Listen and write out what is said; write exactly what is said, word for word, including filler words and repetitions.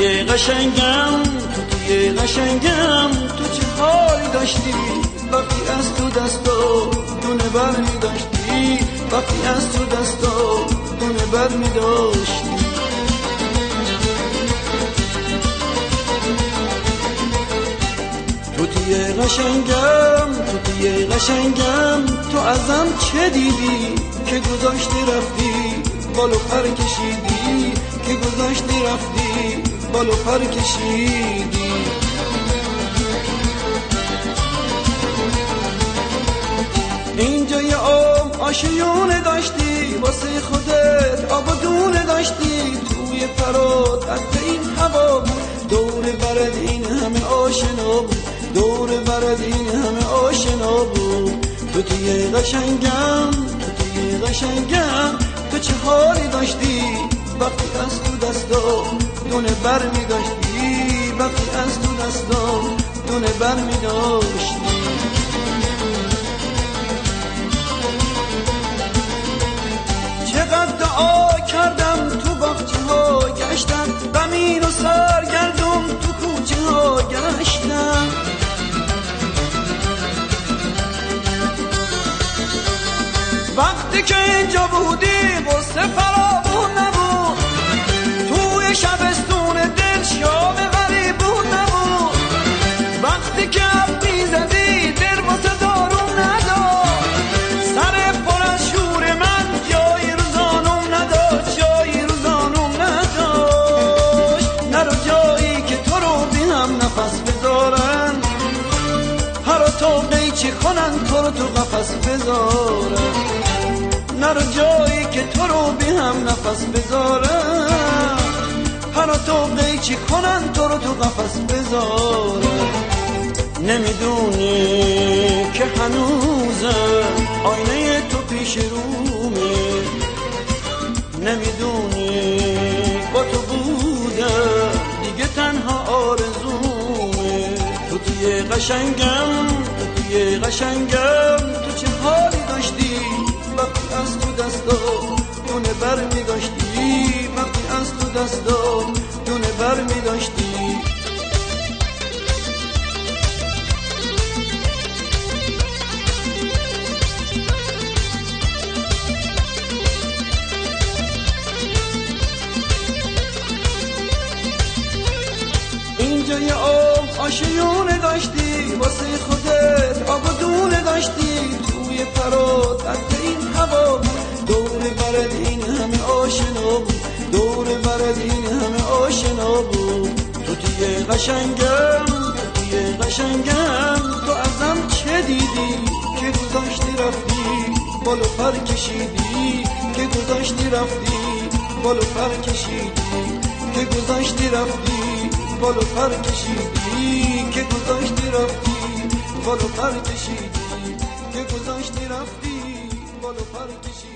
توی قشنگم توی قشنگم تو چه حالی داشتی وقتی از تو دستا دونه بر می داشتی وقتی از تو دستا دونه بر می داشتی تو توی قشنگم تو توی قشنگم تو ازم چه دیدی که گذاشتی رفتی بالو پر کشیدی که گذاشتی رفتی بالو پر کشیدی اینجا یه آب آشیونه داشتی واسه خودت آبادونه داشتی توی پرات حتی این هوا بود دور برد این همه آشنا بود دور برد این همه آشنا بود تو توی قشنگم تو توی قشنگم تو چه حالی داشتی وقتی از تو دستا دونه بر می داشتی وقتی از تو دستا دونه بر می داشتی چقدر دعا کردم تو باغچه ها گشتم غمین و سرگردم تو کوچه ها گشتم وقتی که اینجا بودی غصه فرامون نبود توی شبستون دل شام غریبون نبود وقتی که اب میزدی دل واسه دارون نداشت سر پر از شور من جایی رو زانوم نداشت جایی رو زانوم نداشت نرو جایی که تو رو بینم نفس بذارن هر تو قیچی کنن تو رو تو قفس بذارن نرو جایی که تو رو بی هم نفس بذارن هر تو قیچی کنن تو رو تو قفس بذارن نمیدونی که هنوزم آینه تو پیش رومه نمیدونی با تو بودم دیگه تنها آرزومه تو توی قشنگم تو توی قشنگم تو چه حالی داشتی وقتی از تو دستا دونه بر می داشتی وقتی از تو دستا دونه بر می داشتی اینجا یه آب آشیونه داشتی واسه خودت آبادونه داشتی توی پرات حتی این هوا بود دور برد این همه آشنا بود دور برد این همه آشنا بود تو توی قشنگم تو توی قشنگم تو ازم چه دیدی که گذاشتی رفتی بالو پر کشیدی که گذاشتی رفتی بالو پر کشیدی که گذاشتی رفتی بالو پر کشیدی که گذاشتی رفتی بالو پر کشیدی که گذاشتی رفتی بالو پر کشیدی